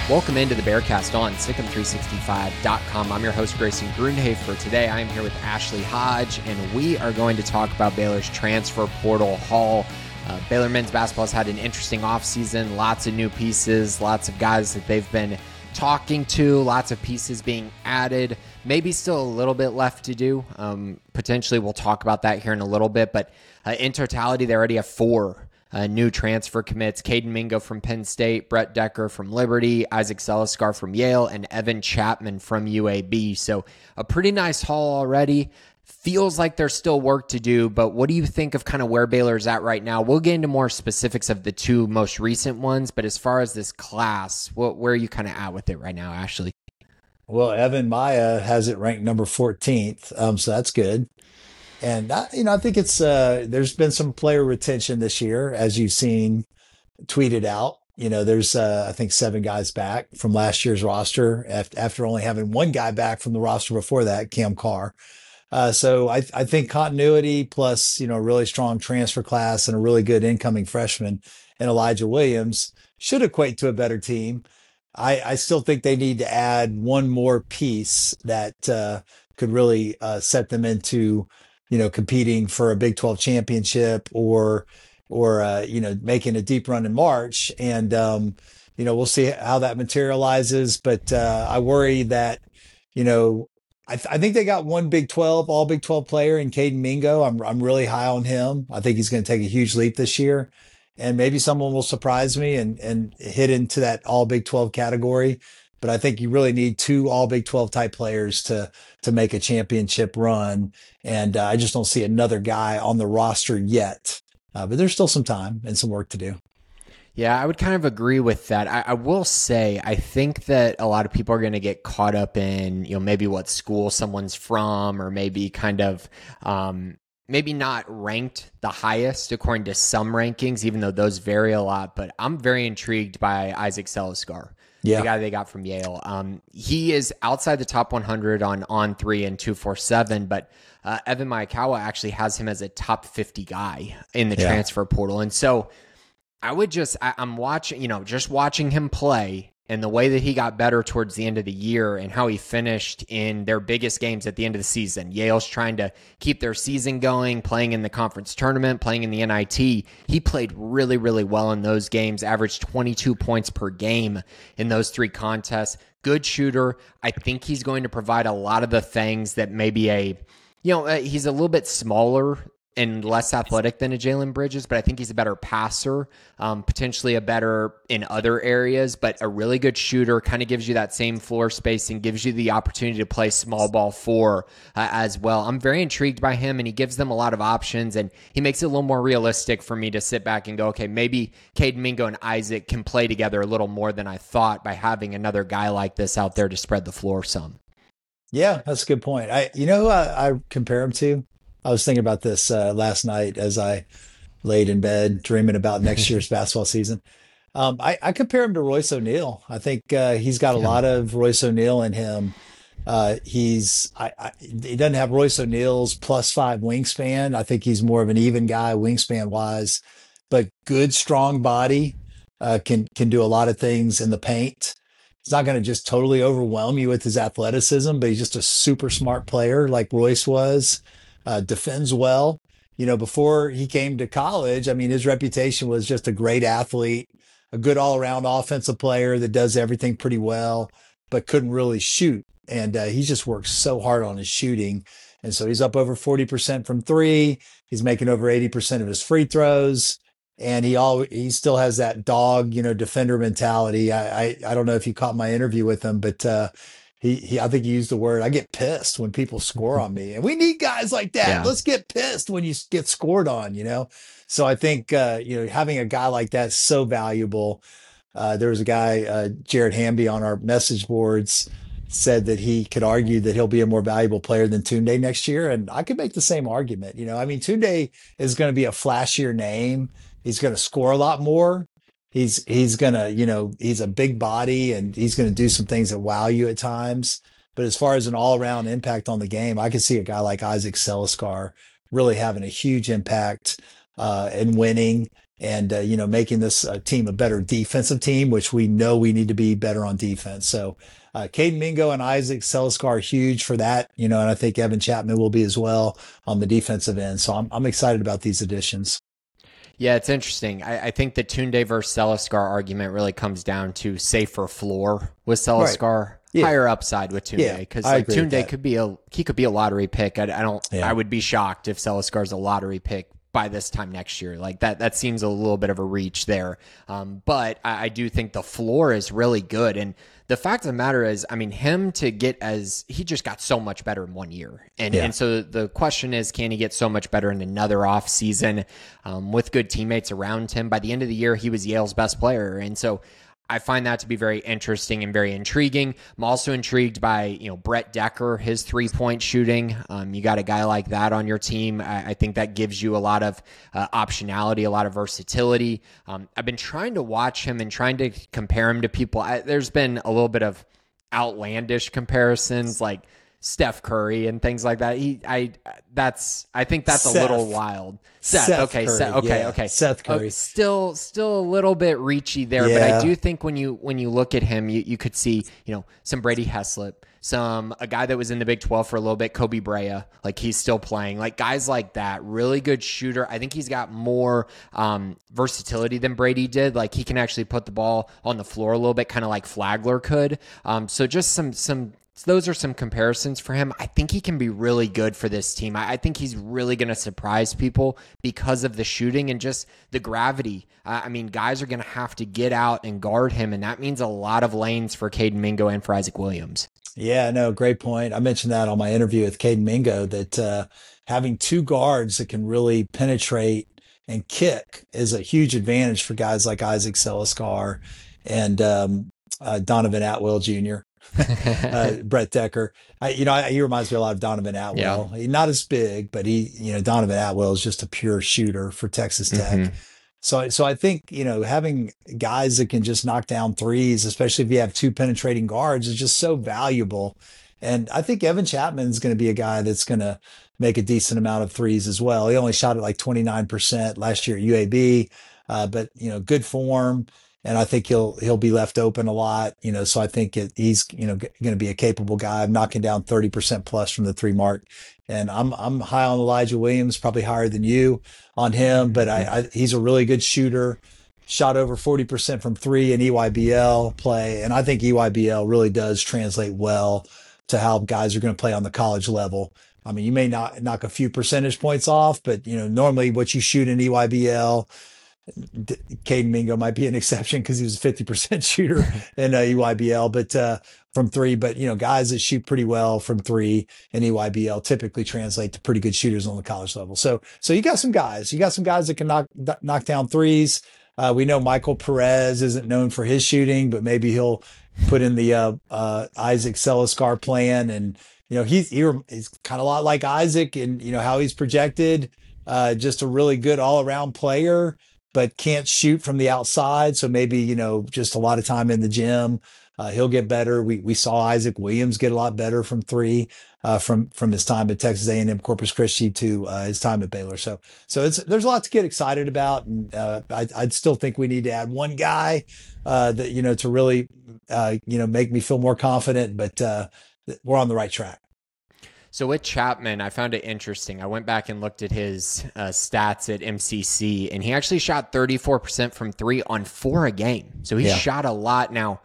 Welcome into the Bearcast on SicEm365.com. I'm your host, Grayson Grundhoefer. Today, I am here with Ashley Hodge, and we are going to talk about Baylor's transfer portal haul. Baylor men's basketball has had an interesting offseason, lots of new pieces, lots of guys that they've been talking to, lots of pieces being added, maybe still a little bit left to do. Potentially, we'll talk about that here in a little bit, but in totality, they already have four new transfer commits: Caden Mingo from Penn State, Brett Decker from Liberty, Isaac Seliskar from Yale, and Evan Chapman from UAB. So a pretty nice haul already. Feels like there's still work to do, but what do you think of kind of where Baylor's at right now? We'll get into more specifics of the two most recent ones, but as far as this class, where are you kind of at with it right now, Ashley? Well, Evan Maya has it ranked number 14th, so that's good. And I think it's there's been some player retention this year, as you've seen tweeted out. There's I think 7 guys back from last year's roster after only having one guy back from the roster before that, Cam Carr. So I think continuity plus a really strong transfer class and a really good incoming freshman and Elijah Williams should equate to a better team. I still think they need to add one more piece that could really set them into competing for a Big 12 championship or making a deep run in March. And we'll see how that materializes. But I worry that you know I think they got one Big 12, all Big 12 player in Caden Mingo. I'm really high on him. I think he's going to take a huge leap this year. And maybe someone will surprise me and hit into that all Big 12 category. But I think you really need two all Big 12 type players to make a championship run. And I just don't see another guy on the roster yet. But there's still some time and some work to do. Yeah, I would kind of agree with that. I will say, I think that a lot of people are going to get caught up in, maybe what school someone's from, or maybe kind of, maybe not ranked the highest according to some rankings, even though those vary a lot. But I'm very intrigued by Isaac Seliskar, the guy they got from Yale. He is outside the top 100 on On3 and 247, but Evan Miyakawa actually has him as a top 50 guy in the transfer portal. And so I'm watching, just watching him play and the way that he got better towards the end of the year and how he finished in their biggest games at the end of the season. Yale's trying to keep their season going, playing in the conference tournament, playing in the NIT. He played really, really well in those games, averaged 22 points per game in those 3 contests. Good shooter. I think he's going to provide a lot of the things that maybe he's a little bit smaller and less athletic than a Jalen Bridges, but I think he's a better passer, potentially a better in other areas, but a really good shooter, kind of gives you that same floor space and gives you the opportunity to play small ball 4 as well. I'm very intrigued by him, and he gives them a lot of options, and he makes it a little more realistic for me to sit back and go, okay, maybe Caden Mingo and Isaac can play together a little more than I thought by having another guy like this out there to spread the floor some. Yeah, that's a good point. I compare him to. I was thinking about this last night as I laid in bed dreaming about next year's basketball season. I compare him to Royce O'Neal. I think he's got a lot of Royce O'Neal in him. He doesn't have Royce O'Neal's +5 wingspan. I think he's more of an even guy wingspan wise, but good, strong body, can do a lot of things in the paint. He's not going to just totally overwhelm you with his athleticism, but he's just a super smart player like Royce was. Defends well. Before he came to college, I mean, his reputation was just a great athlete, a good all-around offensive player that does everything pretty well, but couldn't really shoot. And he just works so hard on his shooting. And so he's up over 40% from 3. He's making over 80% of his free throws. And he still has that dog, defender mentality. I don't know if you caught my interview with him, but I think he used the word, I get pissed when people score on me. And we need guys like that. Yeah. Let's get pissed when you get scored on, So I think, having a guy like that is so valuable. There was a guy, Jared Hamby, on our message boards said that he could argue that he'll be a more valuable player than Tunde next year. And I could make the same argument. Tunde is going to be a flashier name. He's going to score a lot more. He's gonna, he's a big body and he's gonna do some things that wow you at times. But as far as an all-around impact on the game, I could see a guy like Isaac Seliskar really having a huge impact in winning and making this team a better defensive team, which we know we need to be better on defense. So Caden Mingo and Isaac Seliscar are huge for that, and I think Evan Chapman will be as well on the defensive end. So I'm excited about these additions. Yeah, it's interesting. I think the Tunde versus Seliscar argument really comes down to safer floor with Seliscar, right. Yeah. Higher upside with Tunde, because Tunde could be a lottery pick. I would be shocked if Seliscar's a lottery pick by this time next year. Like that seems a little bit of a reach there. But I do think the floor is really good. And the fact of the matter is, I mean, he just got so much better in 1 year. And so the question is, can he get so much better in another off season with good teammates around him? By the end of the year, he was Yale's best player. And so I find that to be very interesting and very intriguing. I'm also intrigued by, Brett Decker, his 3-point shooting. You got a guy like that on your team. I think that gives you a lot of optionality, a lot of versatility. I've been trying to watch him and trying to compare him to people. There's been a little bit of outlandish comparisons like Steph Curry and things like that. I think that's a little wild. Seth Curry, okay. Seth Curry. Still a little bit reachy there, but I do think when you look at him, you could see, some Brady Heslop, a guy that was in the Big 12 for a little bit, Kobe Brea, like he's still playing, like guys like that, really good shooter. I think he's got more versatility than Brady did. Like he can actually put the ball on the floor a little bit, kind of like Flagler could. So just some those are some comparisons for him. I think he can be really good for this team. I think he's really going to surprise people because of the shooting and just the gravity. Guys are going to have to get out and guard him, and that means a lot of lanes for Caden Mingo and for Isaac Williams. Yeah, no, great point. I mentioned that on my interview with Caden Mingo, that having two guards that can really penetrate and kick is a huge advantage for guys like Isaac Seliscar and Donovan Atwell Jr. Brett Decker. He reminds me a lot of Donovan Atwell. Yeah. He's not as big, but Donovan Atwell is just a pure shooter for Texas Tech. Mm-hmm. So I think, having guys that can just knock down threes, especially if you have two penetrating guards, is just so valuable. And I think Evan Chapman is going to be a guy that's going to make a decent amount of threes as well. He only shot at like 29% last year at UAB, but good form. And I think he'll be left open a lot, so I think he's, going to be a capable guy. I'm knocking down 30% plus from the 3 mark. And I'm high on Elijah Williams, probably higher than you on him, but he's a really good shooter, shot over 40% from 3 in EYBL play. And I think EYBL really does translate well to how guys are going to play on the college level. I mean, you may not knock a few percentage points off, but normally what you shoot in EYBL, Caden Mingo might be an exception because he was a 50% shooter in EYBL, but from 3. But guys that shoot pretty well from 3 in EYBL typically translate to pretty good shooters on the college level. So you got some guys. that can knock down threes. We know Michael Perez isn't known for his shooting, but maybe he'll put in the Isaac Seliscar plan, and he's kind of a lot like Isaac, and how he's projected, just a really good all around player, but can't shoot from the outside. So maybe, just a lot of time in the gym, he'll get better. We saw Isaac Williams get a lot better from 3, from his time at Texas A&M Corpus Christi to his time at Baylor. So there's a lot to get excited about. And I'd still think we need to add one guy that, to really, make me feel more confident, but we're on the right track. So with Chapman, I found it interesting. I went back and looked at his stats at MCC, and he actually shot 34% from 3 on 4 a game. So he shot a lot. Now,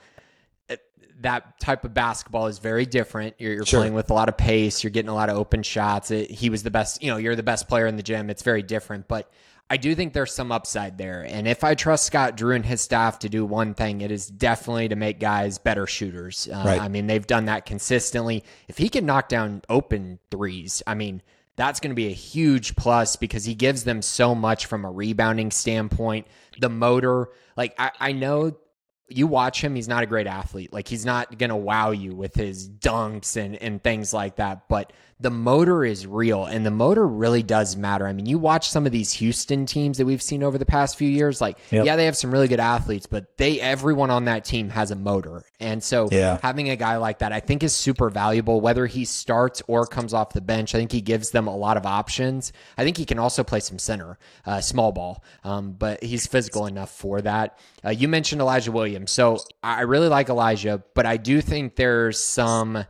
that type of basketball is very different. You're sure. Playing with a lot of pace. You're getting a lot of open shots. He was the best. You're the best player in the gym. It's very different. But I do think there's some upside there. And if I trust Scott Drew and his staff to do one thing, it is definitely to make guys better shooters. Right. They've done that consistently. If he can knock down open threes, that's going to be a huge plus because he gives them so much from a rebounding standpoint. The motor, I know you watch him, he's not a great athlete. He's not going to wow you with his dunks and things like that. But the motor is real, and the motor really does matter. I mean, you watch some of these Houston teams that we've seen over the past few years, like, Yep. yeah, they have some really good athletes, but everyone on that team has a motor. And so Yeah. having a guy like that, I think, is super valuable, whether he starts or comes off the bench. I think he gives them a lot of options. I think he can also play some center, small ball, but he's physical enough for that. You mentioned Elijah Williams. So I really like Elijah, but I do think there's some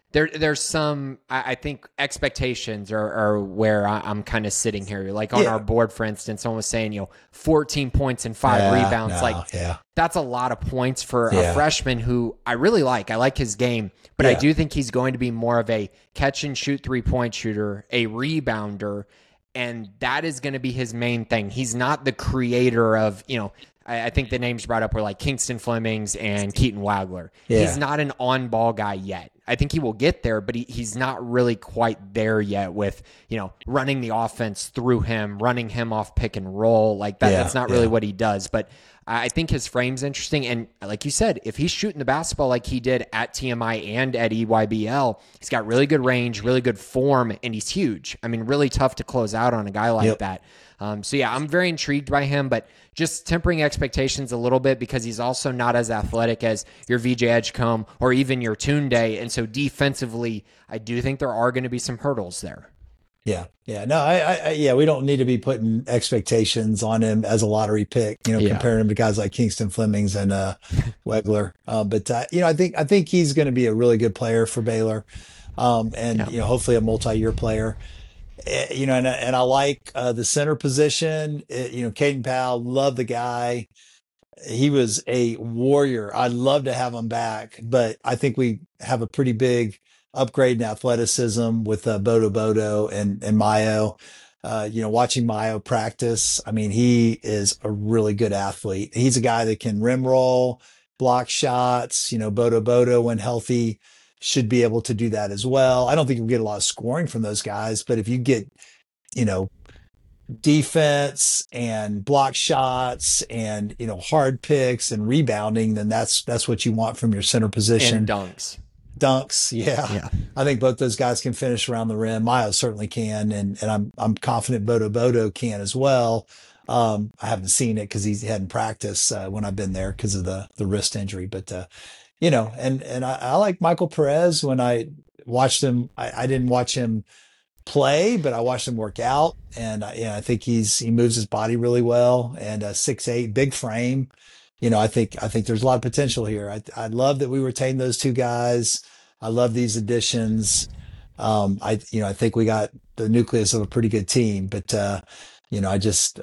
I think expectations are where I'm kind of sitting here. Like on our board, for instance, someone was saying, 14 points and 5 rebounds. That's a lot of points for a freshman who I really like. I like his game, but I do think he's going to be more of a catch and shoot 3-point shooter, a rebounder, and that is going to be his main thing. He's not the creator of, I think the names brought up were like Kingston Flemings and Keaton Wagler. Yeah. He's not an on-ball guy yet. I think he will get there, but he's not really quite there yet with, running the offense through him, running him off pick and roll. Like that. That's not really what he does. But I think his frame's interesting. And like you said, if he's shooting the basketball like he did at TMI and at EYBL, he's got really good range, really good form, and he's huge. I mean, really tough to close out on a guy like that. So yeah, I'm very intrigued by him, but just tempering expectations a little bit because he's also not as athletic as your VJ Edgecombe or even your Tunde. And so defensively, I do think there are going to be some hurdles there. Yeah. No, we don't need to be putting expectations on him as a lottery pick, comparing him to guys like Kingston Flemings and Wegler. But I think he's going to be a really good player for Baylor. Hopefully a multi-year player. And I like the center position. Caden Powell, love the guy. He was a warrior. I'd love to have him back, but I think we have a pretty big upgrade in athleticism with Bodo and Mayo. Watching Mayo practice, I mean, he is a really good athlete. He's a guy that can rim roll, block shots. Bodo, when healthy, should be able to do that as well. I don't think you'll get a lot of scoring from those guys, but if you get, defense and block shots and, hard picks and rebounding, then that's what you want from your center position. And dunks. Yeah. I think both those guys can finish around the rim. Mayo certainly can, and I'm confident Bodo can as well. I haven't seen it because he hadn't practiced when I've been there because of the wrist injury, but and I like Michael Perez. When I watched him, I didn't watch him play, but I watched him work out, and I think he moves his body really well, and 6'8", big frame. I think there's a lot of potential here. I love that we retained those two guys. I love these additions. I think we got the nucleus of a pretty good team, but I just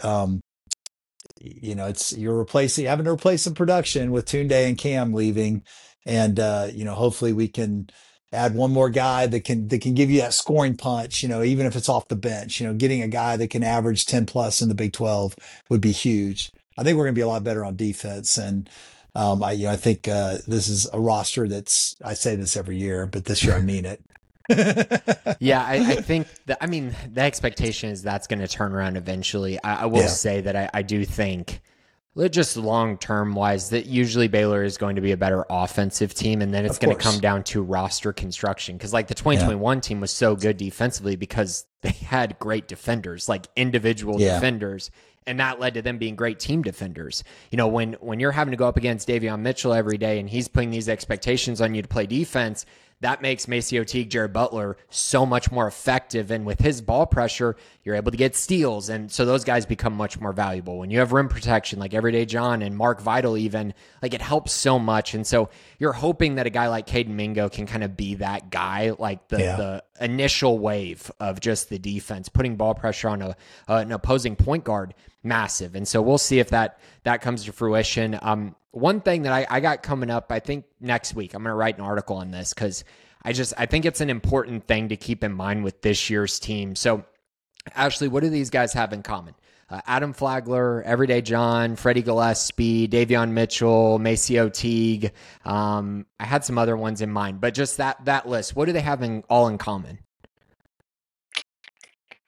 it's having to replace some production with Tunde and Cam leaving, and hopefully we can add one more guy that can give you that scoring punch, even if it's off the bench. Getting a guy that can average 10 plus in the Big 12 would be huge. I think we're going to be a lot better on defense, and I think this is a roster I say this every year, but this year I mean it. Yeah, I think the expectation is that's going to turn around eventually. I will say that I do think, just long-term wise, that usually Baylor is going to be a better offensive team, and then it's going to come down to roster construction. Because like the 2021 team was so good defensively because they had great defenders, like individual defenders, and that led to them being great team defenders. When you're having to go up against Davion Mitchell every day and he's putting these expectations on you to play defense, that makes MaCio Teague, Jared Butler so much more effective. And with his ball pressure, you're able to get steals. And so those guys become much more valuable. When you have rim protection, like Everyday John and Mark Vital even, like it helps so much. And so you're hoping that a guy like Caden Mingo can kind of be that guy, like the initial wave of just the defense, putting ball pressure on an opposing point guard, massive. And so we'll see if that comes to fruition. One thing that I got coming up, I think next week, I'm going to write an article on this because I think it's an important thing to keep in mind with this year's team. So, Ashley, what do these guys have in common? Adam Flagler, Everyday John, Freddie Gillespie, Davion Mitchell, MaCio Teague. I had some other ones in mind, but just that list, what do they have all in common?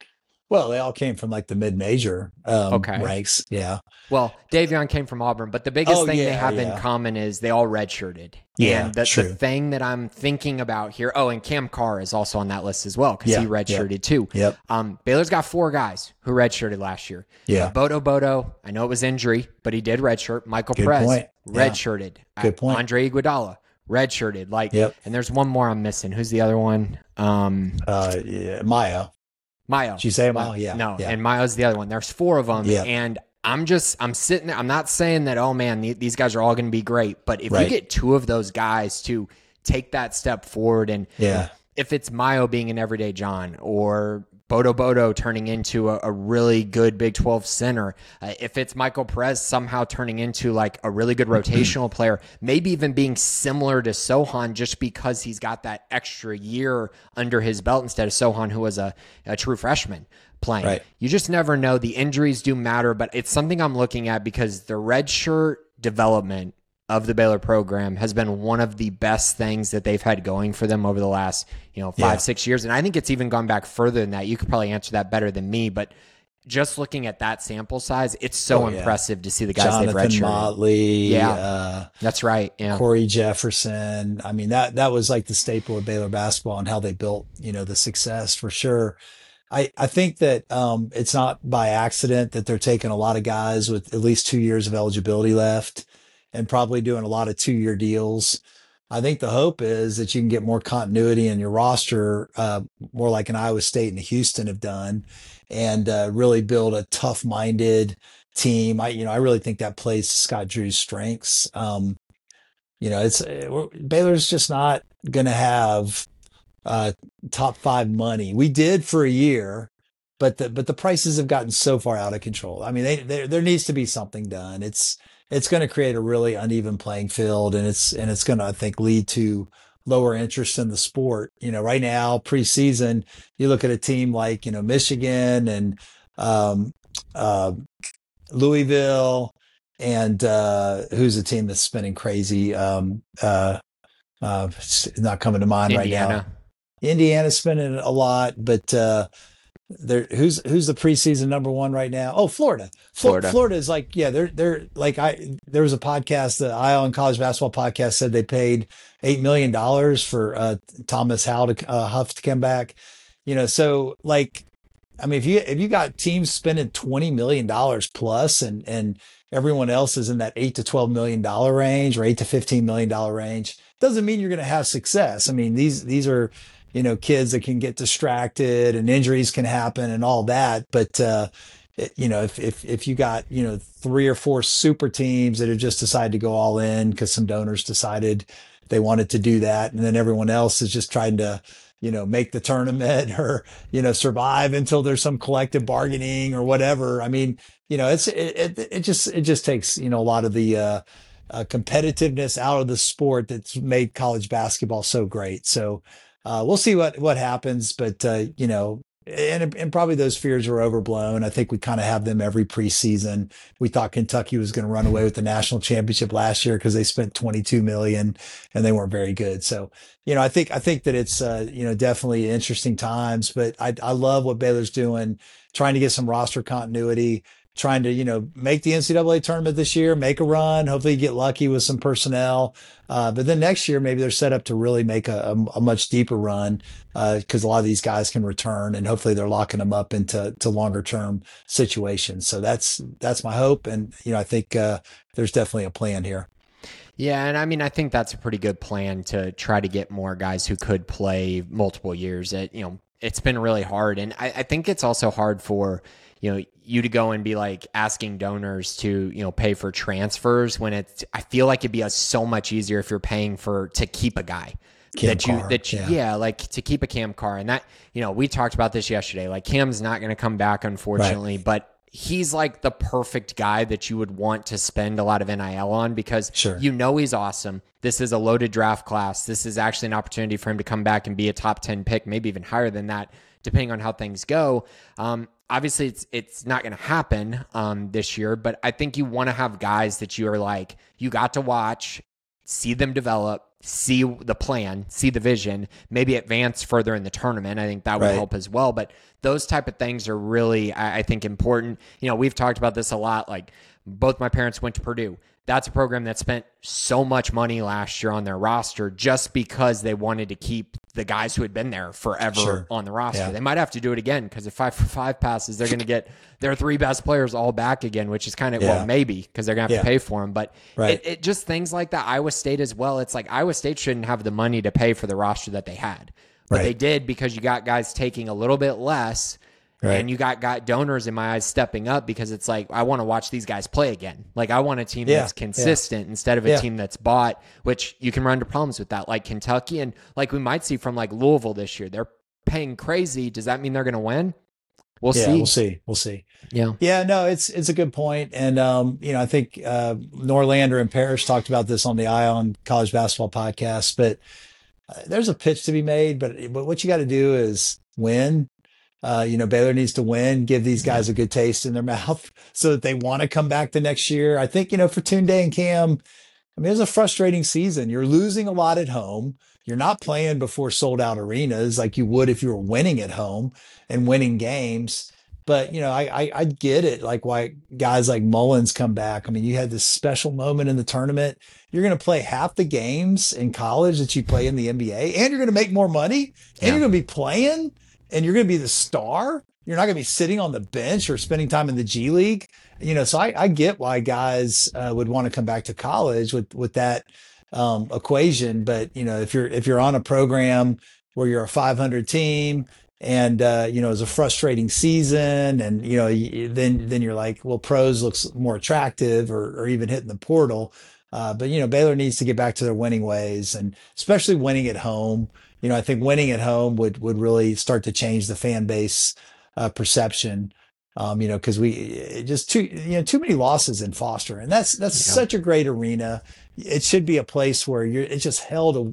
Well, they all came from like the mid-major Okay. ranks. Yeah. Well, Davion came from Auburn, but the biggest Oh thing they yeah, have in yeah, common is they all redshirted. yeah. And the True. thing that I'm thinking about here, oh, and Cam Carr is also on that list as well because he Yeah. Yep. redshirted too. Yep. Baylor's got 4 guys who redshirted last year. Yeah. Bodo, I know it was injury, but he did redshirt. Michael Good Perez, point. Yeah. redshirted. Good point. Andre Iguodala, redshirted. Yep. And there's one more I'm missing. Who's the other one? Yeah. Maya. Mayo. Did you say Maya? Yeah. No, Yeah. and Mayo's the other one. There's 4 of them, Yeah. and I'm sitting there. I'm not saying that, oh man, these guys are all going to be great, but if Right. you get 2 of those guys to take that step forward, and Yeah. if it's Mayo being an everyday John or Bodo turning into a really good Big 12 center, if it's Michael Perez somehow turning into like a really good rotational player, maybe even being similar to Sohan just because he's got that extra year under his belt instead of Sohan, who was a true freshman playing. Right. You just never know. The injuries do matter, but it's something I'm looking at because the redshirt development of the Baylor program has been one of the best things that they've had going for them over the last, 5-6 years. And I think it's even gone back further than that. You could probably answer that better than me, but just looking at that sample size, it's so impressive to see the guys they've Jonathan redshirted. Motley. Yeah. That's right. Yeah. Corey Jefferson. I mean, that was like the staple of Baylor basketball and how they built, the success for sure. I think that it's not by accident that they're taking a lot of guys with at least 2 years of eligibility left and probably doing a lot of 2-year deals. I think the hope is that you can get more continuity in your roster, more like an Iowa State and Houston have done, and really build a tough-minded team. I really think that plays to Scott Drew's strengths. Baylor's just not going to have top 5 money. We did for a year, but the prices have gotten so far out of control. I mean, there needs to be something done. It's going to create a really uneven playing field, and it's going to, I think, lead to lower interest in the sport. Right now, preseason, you look at a team like Michigan and Louisville, and who's a team that's spending crazy. It's not coming to mind Indiana. right now. Indiana's spending a lot, but who's the preseason number 1 right now? Oh, Florida. Florida is like, yeah, they're like, there was a podcast, the Eye on College Basketball podcast, said they paid $8 million for Thomas Huff to come back. So like, I mean, if you got teams spending $20 million plus and everyone else is in that $8 to $12 million range or $8 to $15 million range, doesn't mean you're going to have success. I mean, these are, kids that can get distracted and injuries can happen and all that. But, if you got, 3 or 4 super teams that have just decided to go all in because some donors decided they wanted to do that, and then everyone else is just trying to, make the tournament or, survive until there's some collective bargaining or whatever. I mean, it just takes, a lot of the, competitiveness out of the sport that's made college basketball so great. So, we'll see what happens, but and probably those fears were overblown. I think we kind of have them every preseason. We thought Kentucky was going to run away with the national championship last year because they spent 22 million and they weren't very good. So, I think that it's definitely interesting times, but I love what Baylor's doing, trying to get some roster continuity, trying to, make the NCAA tournament this year, make a run, hopefully get lucky with some personnel. But then next year, maybe they're set up to really make a much deeper run because a lot of these guys can return and hopefully they're locking them up into longer term situations. So that's my hope. And, I think there's definitely a plan here. Yeah, and I mean, I think that's a pretty good plan to try to get more guys who could play multiple years. It's been really hard. And I think it's also hard for, you to go and be like asking donors to, pay for transfers when I feel like it'd be so much easier if you're paying to keep a guy. Like to keep a Cam Carr. And that, we talked about this yesterday. Like Cam's not going to come back, unfortunately, right. But he's like the perfect guy that you would want to spend a lot of NIL on because he's awesome. This is a loaded draft class. This is actually an opportunity for him to come back and be a top 10 pick, maybe even higher than that, depending on how things go. Obviously, it's not going to happen this year, but I think you want to have guys that you are like, you got to watch, see them develop, see the plan, see the vision, maybe advance further in the tournament. I think that would help as well. But those type of things are really, I think, important. We've talked about this a lot. Like, both my parents went to Purdue. That's a program that spent so much money last year on their roster just because they wanted to keep the guys who had been there forever on the roster. Yeah. They might have to do it again because if 5-for-5 passes, they're going to get their 3 best players all back again, which is kind of, well, maybe because they're going to have to pay for them. But it just things like that. Iowa State as well. It's like Iowa State shouldn't have the money to pay for the roster that they had. But they did because you got guys taking a little bit less. And you got donors in my eyes stepping up because it's like, I want to watch these guys play again. Like, I want a team that's consistent instead of a team that's bought, which you can run into problems with that, like Kentucky. And like we might see from like Louisville this year, they're paying crazy. Does that mean they're going to win? We'll see. We'll see. Yeah. Yeah, no, it's a good point. And, I think Norlander and Parrish talked about this on the Ion College Basketball podcast, but there's a pitch to be made, but what you got to do is win. Baylor needs to win, give these guys a good taste in their mouth so that they want to come back the next year. I think, for Tunde and Cam, I mean, it's a frustrating season. You're losing a lot at home. You're not playing before sold out arenas like you would if you were winning at home and winning games. But, I get it. Like why guys like Mullins come back. I mean, you had this special moment in the tournament. You're going to play half the games in college that you play in the NBA, and you're going to make more money, and you're going to be playing, and you're going to be the star. You're not going to be sitting on the bench or spending time in the G League. So I get why guys would want to come back to college with that equation. But, if you're on a program where you're a 500 team and, it's a frustrating season and, then you're like, well, pros looks more attractive or even hitting the portal. But Baylor needs to get back to their winning ways, and especially winning at home. I think winning at home would really start to change the fan base perception. Because we just too many losses in Foster, and that's such a great arena. It should be a place where it's just hell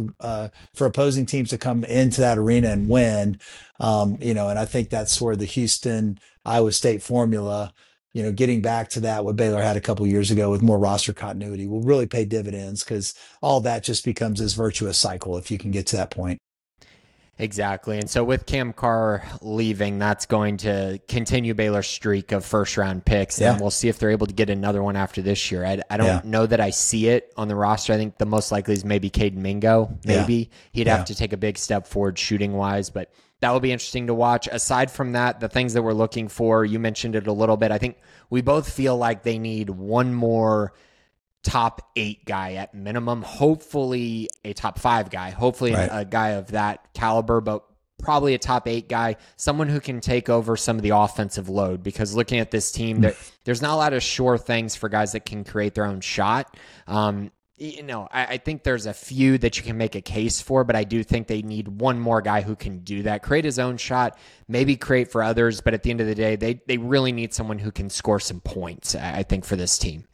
for opposing teams to come into that arena and win. And I think that's where the Houston Iowa State formula, getting back to that, what Baylor had a couple years ago with more roster continuity, will really pay dividends because all that just becomes this virtuous cycle if you can get to that point. Exactly. And so with Cam Carr leaving, that's going to continue Baylor's streak of first-round picks, and we'll see if they're able to get another one after this year. I don't know that I see it on the roster. I think the most likely is maybe Caden Mingo. Maybe he'd have to take a big step forward shooting-wise, but that will be interesting to watch. Aside from that, the things that we're looking for, you mentioned it a little bit. I think we both feel like they need one more top 8 guy at minimum, hopefully a top 5 guy, hopefully a guy of that caliber, but probably a top 8 guy, someone who can take over some of the offensive load, because looking at this team, there's not a lot of sure things for guys that can create their own shot. I think there's a few that you can make a case for, but I do think they need one more guy who can do that, create his own shot, maybe create for others. But at the end of the day, they really need someone who can score some points, I think, for this team.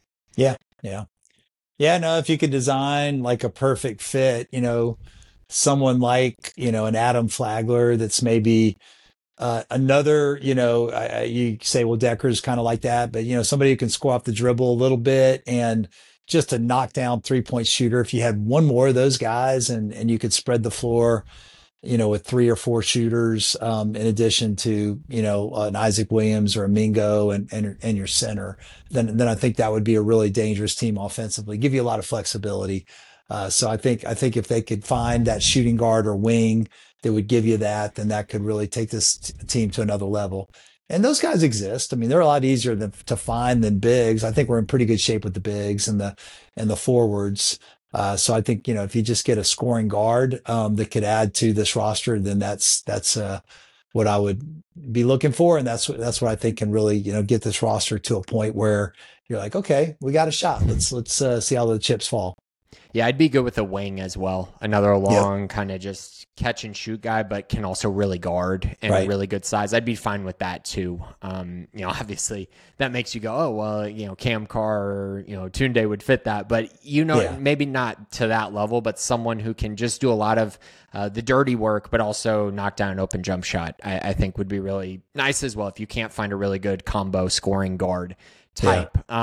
Yeah, no, if you could design like a perfect fit, someone like, an Adam Flagler that's maybe another, you say, well, Decker's kind of like that, but, somebody who can score off the dribble a little bit and just a knockdown 3-point shooter. If you had one more of those guys and you could spread the floor, with 3 or 4 shooters, in addition to, an Isaac Williams or a Mingo and your center, then I think that would be a really dangerous team offensively, give you a lot of flexibility. So I think if they could find that shooting guard or wing that would give you that, then that could really take this team to another level. And those guys exist. I mean, they're a lot easier to find than bigs. I think we're in pretty good shape with the bigs and the forwards. So I think, if you just get a scoring guard that could add to this roster, then that's what I would be looking for. And that's what I think can really, get this roster to a point where you're like, okay, we got a shot. Let's see how the chips fall. Yeah, I'd be good with a wing as well. Another long kind of just catch and shoot guy, but can also really guard and really good size. I'd be fine with that too. Obviously that makes you go, oh, well, Cam Carr or, Tunde would fit that, but maybe not to that level, but someone who can just do a lot of the dirty work, but also knock down an open jump shot, I think would be really nice as well if you can't find a really good combo scoring guard type.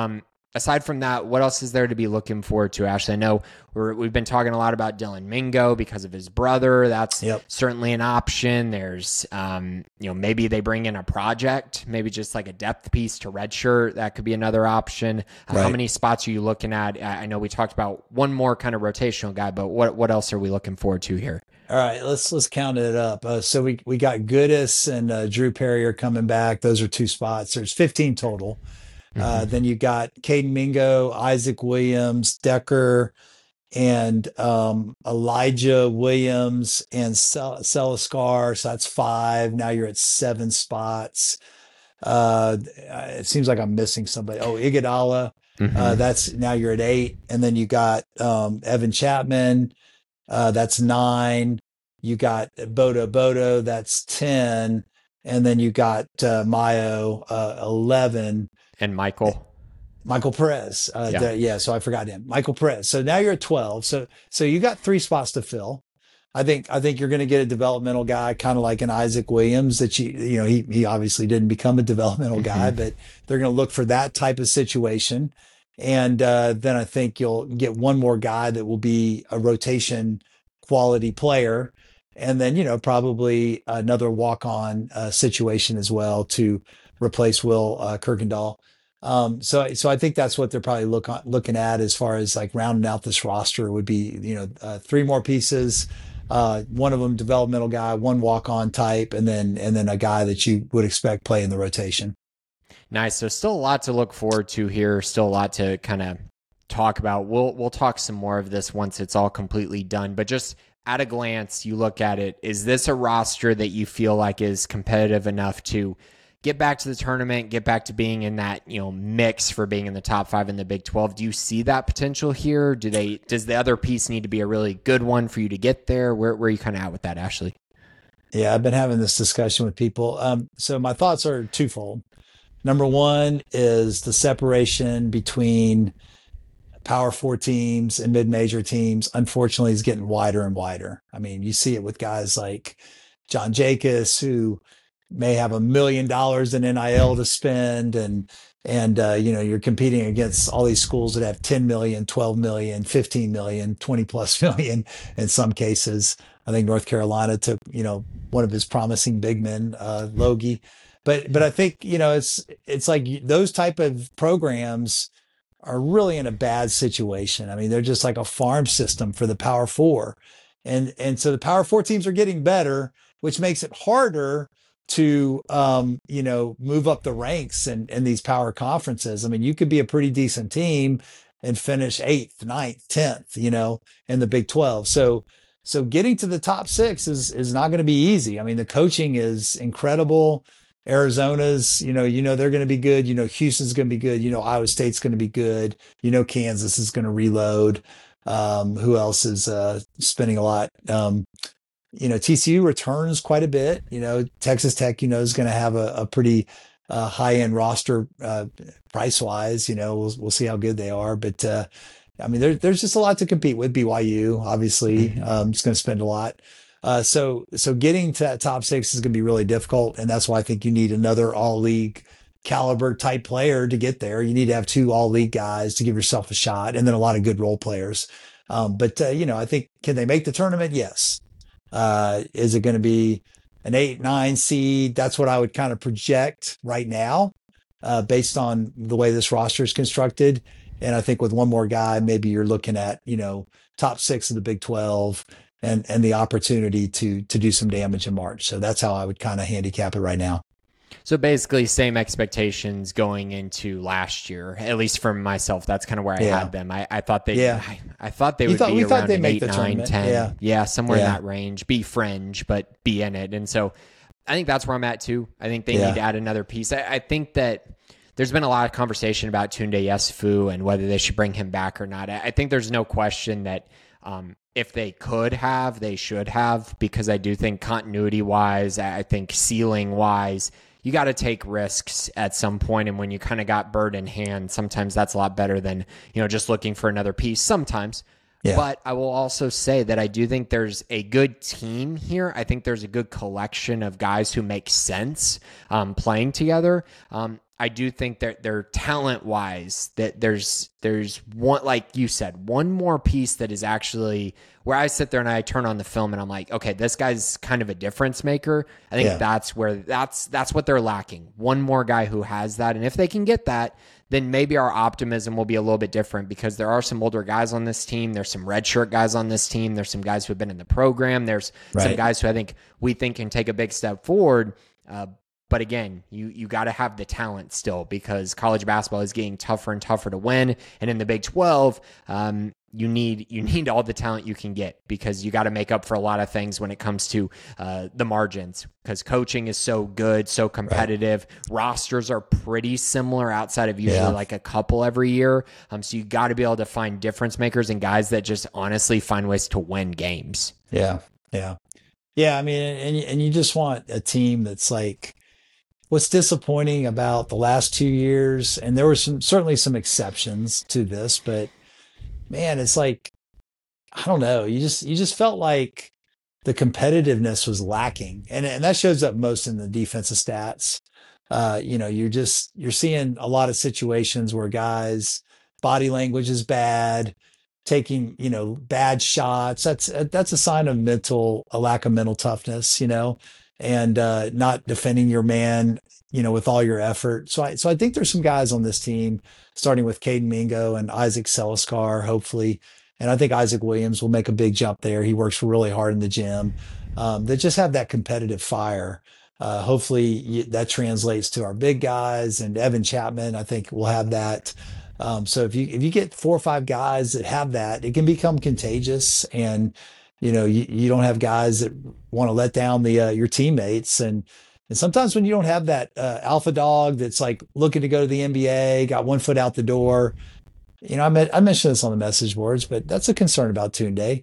aside from that, what else is there to be looking forward to, Ashley? I know we've been talking a lot about Dylan Mingo because of his brother. That's certainly an option. There's, maybe they bring in a project, maybe just like a depth piece to redshirt. That could be another option. Right. How many spots are you looking at? I know we talked about one more kind of rotational guy, but what else are we looking forward to here? All right, let's count it up. So we got Goodis and Drew Perry are coming back. Those are 2 spots. There's 15 total. Then you got Caden Mingo, Isaac Williams, Decker, and Elijah Williams and Celiscar. So that's 5. Now you're at 7 spots. It seems like I'm missing somebody. Oh, Iguodala. That's now you're at 8. And then you got Evan Chapman. That's 9. You got Bodo. That's 10. And then you got Mayo, 11. And Michael Perez. So I forgot him. Michael Perez. So now you're at 12. So you got 3 spots to fill. I think you're going to get a developmental guy, kind of like an Isaac Williams that he obviously didn't become a developmental guy, but they're going to look for that type of situation. And then I think you'll get one more guy that will be a rotation quality player. And then, probably another walk-on situation as well to replace Will Kirkendall. So I think that's what they're probably looking at as far as like rounding out this roster would be, 3 more pieces, one of them developmental guy, one walk-on type, and then a guy that you would expect play in the rotation. Nice. So still a lot to look forward to here. Still a lot to kind of talk about. We'll talk some more of this once it's all completely done, but just at a glance, you look at it, is this a roster that you feel like is competitive enough to get back to the tournament, get back to being in that, mix for being in the top 5 in the Big 12? Do you see that potential here? Does the other piece need to be a really good one for you to get there? Where are you kind of at with that, Ashley? Yeah, I've been having this discussion with people. So my thoughts are twofold. Number one is the separation between Power 4 teams and mid-major teams, unfortunately, is getting wider and wider. I mean, you see it with guys like John Jacobs, who may have $1 million in NIL to spend, and you're competing against all these schools that have 10 million, 12 million, 15 million, 20 plus million in some cases. I think North Carolina took, one of his promising big men, Logie. But I think, it's like those type of programs are really in a bad situation. I mean, they're just like a farm system for the Power 4. And so the Power 4 teams are getting better, which makes it harder to, move up the ranks in these power conferences. I mean, you could be a pretty decent team and finish 8th, 9th, 10th, in the Big 12. So getting to the top 6 is not going to be easy. I mean, the coaching is incredible. Arizona's, they're going to be good. Houston's going to be good. Iowa State's going to be good. Kansas is going to reload. Who else is spending a lot? TCU returns quite a bit. Texas Tech, is going to have a pretty high-end roster price wise. We'll see how good they are. But I mean, there's just a lot to compete with. BYU, obviously, is going to spend a lot. So getting to that top 6 is going to be really difficult. And that's why I think you need another all league caliber type player to get there. You need to have 2 all league guys to give yourself a shot, and then a lot of good role players. But I think, can they make the tournament? Yes. Is it going to be an 8-9 seed? That's what I would kind of project right now, based on the way this roster is constructed. And I think with one more guy, maybe you're looking at, top 6 of the Big 12. And the opportunity to do some damage in March. So that's how I would kind of handicap it right now. So basically same expectations going into last year, at least for myself. That's kind of where I had them. I thought they would be around an 8, 9, 10. Yeah, somewhere in that range. Be fringe, but be in it. And so I think that's where I'm at too. I think they need to add another piece. I think that there's been a lot of conversation about Tunde Yesufu and whether they should bring him back or not. I think there's no question that if they could have, they should have, because I do think continuity-wise, I think ceiling-wise, you got to take risks at some point. And when you kind of got bird in hand, sometimes that's a lot better than, just looking for another piece sometimes. Yeah. But I will also say that I do think there's a good team here. I think there's a good collection of guys who make sense playing together. I do think that they're talent wise, that there's one, like you said, one more piece that is actually where I sit there and I turn on the film and I'm like, okay, this guy's kind of a difference maker. I think that's what they're lacking. One more guy who has that. And if they can get that, then maybe our optimism will be a little bit different, because there are some older guys on this team. There's some redshirt guys on this team. There's some guys who have been in the program. There's some guys who we think can take a big step forward. But again, you got to have the talent still, because college basketball is getting tougher and tougher to win. And in the Big 12, you need all the talent you can get, because you got to make up for a lot of things when it comes to the margins, because coaching is so good, so competitive. Rosters are pretty similar outside of usually like a couple every year. So you got to be able to find difference makers and guys that just honestly find ways to win games. Yeah. I mean, and you just want a team that's like, what's disappointing about the last 2 years, and there were certainly some exceptions to this, but man, it's like, I don't know. You just felt like the competitiveness was lacking, and that shows up most in the defensive stats. You're seeing a lot of situations where guys' body language is bad, taking bad shots. That's a sign of a lack of mental toughness. And not defending your man, with all your effort. So I think there's some guys on this team, starting with Caden Mingo and Isaac Seliscar, hopefully. And I think Isaac Williams will make a big jump there. He works really hard in the gym. That just have that competitive fire. Hopefully that translates to our big guys, and Evan Chapman, I think, will have that. So if you get 4 or 5 guys that have that, it can become contagious, and you don't have guys that want to let down your teammates. And sometimes when you don't have that alpha dog that's like looking to go to the NBA, got one foot out the door. I mentioned this on the message boards, but that's a concern about Tunde.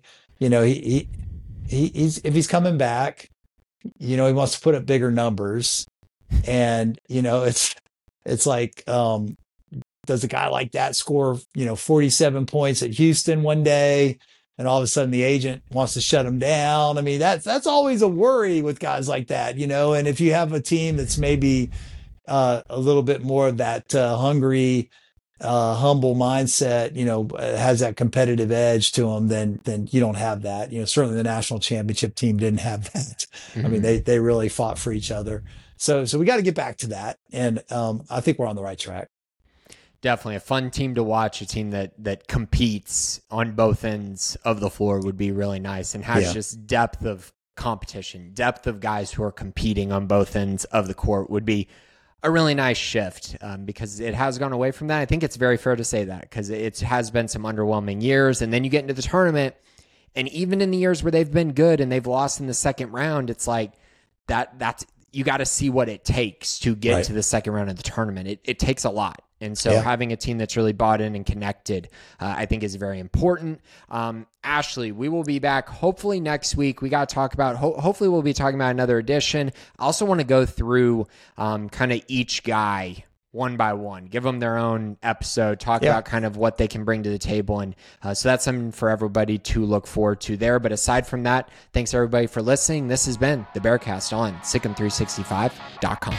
He's if he's coming back, he wants to put up bigger numbers, and it's like, does a guy like that score 47 points at Houston one day, and all of a sudden the agent wants to shut him down? I mean, that's always a worry with guys like that, and if you have a team that's maybe a little bit more of that hungry, humble mindset, has that competitive edge to them, then you don't have that. Certainly the national championship team didn't have that. Mm-hmm. I mean, they really fought for each other. So we got to get back to that. And I think we're on the right track. Definitely a fun team to watch, a team that competes on both ends of the floor would be really nice, and has just depth of competition, depth of guys who are competing on both ends of the court would be a really nice shift, because it has gone away from that. I think it's very fair to say that, because it has been some underwhelming years, and then you get into the tournament, and even in the years where they've been good and they've lost in the second round, it's like that's you got to see what it takes to get to the second round of the tournament. It takes a lot. And so having a team that's really bought in and connected, I think is very important. Ashley, we will be back hopefully next week. We got to talk about, hopefully we'll be talking about another edition. I also want to go through kind of each guy one by one, give them their own episode, talk about kind of what they can bring to the table. And so that's something for everybody to look forward to there. But aside from that, thanks everybody for listening. This has been the Bearcast on SicEm365.com.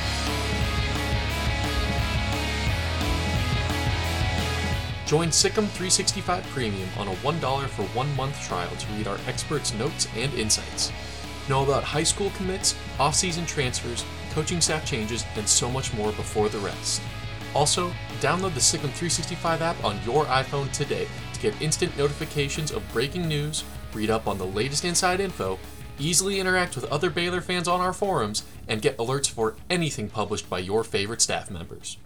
Join Sikkim 365 Premium on a $1 for 1 month trial to read our experts' notes and insights. Know about high school commits, off-season transfers, coaching staff changes, and so much more before the rest. Also, download the Sikkim 365 app on your iPhone today to get instant notifications of breaking news, read up on the latest inside info, easily interact with other Baylor fans on our forums, and get alerts for anything published by your favorite staff members.